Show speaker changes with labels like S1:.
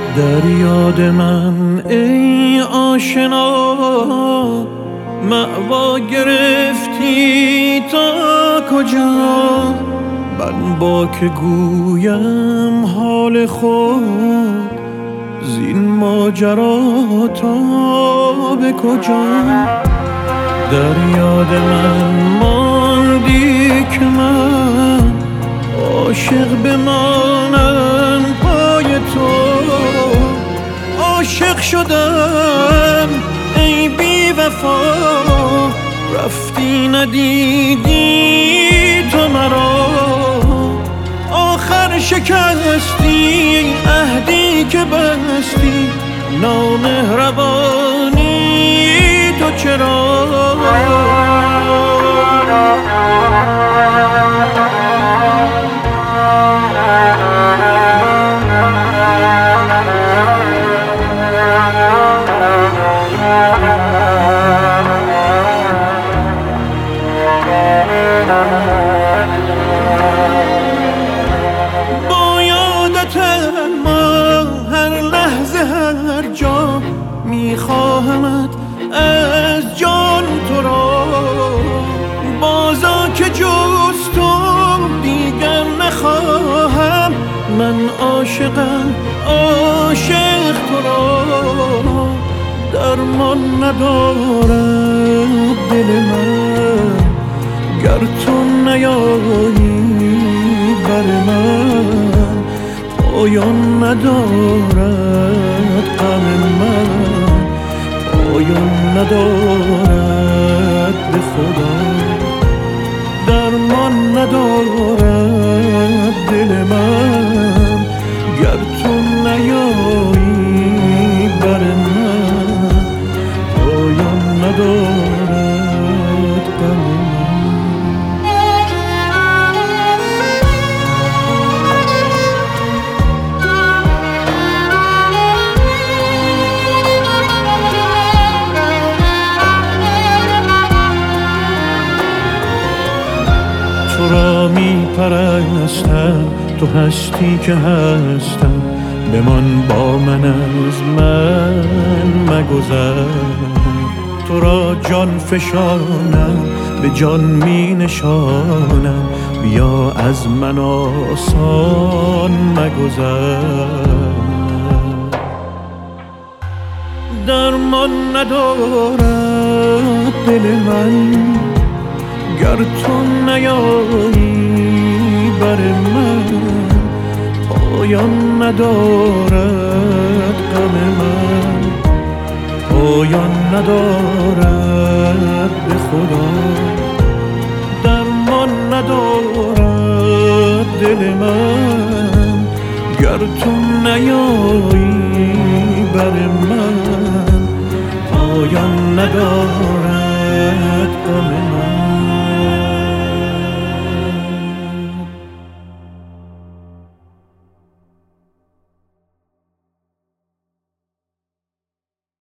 S1: در یاد من ای آشنا مأوا گرفتی تا کجا؟ من با که گویم حال خود زین ماجرا تا به کجا؟ در یاد من ماندی که من عاشق بمانم پای تو. عاشق شدم ای بی وفا، رفتی ندیدی تو مرا. آخر شکستی عهدی که بستی، نامهربانی تو چرا؟ با یادت ما هر لحظه هر جا میخواهمت از جان تو را. بازا که جز تو دیگر نخواهم، من عاشقم عاشق تو را. درمان ندارد دل من گر تو نیایی بر من. پایان ندارد غم من، پایان ندارد به خدا. درمان ندارد دل من گر تو نیایی بر من. پایان ندارد غم من. تو را می پرستم، تو هستی که هستم. بمان با من از من مگذر. تو را جان فشانم به جان می نشانم، بیا از من آسان مگذر. درمان ندارد دل من گر تو نیایی بر من. پایان ندارد غم من، پایان ندارد به خدا. درمان ندارد دل من گر تو نیایی بر من. پایان ندارد غم من.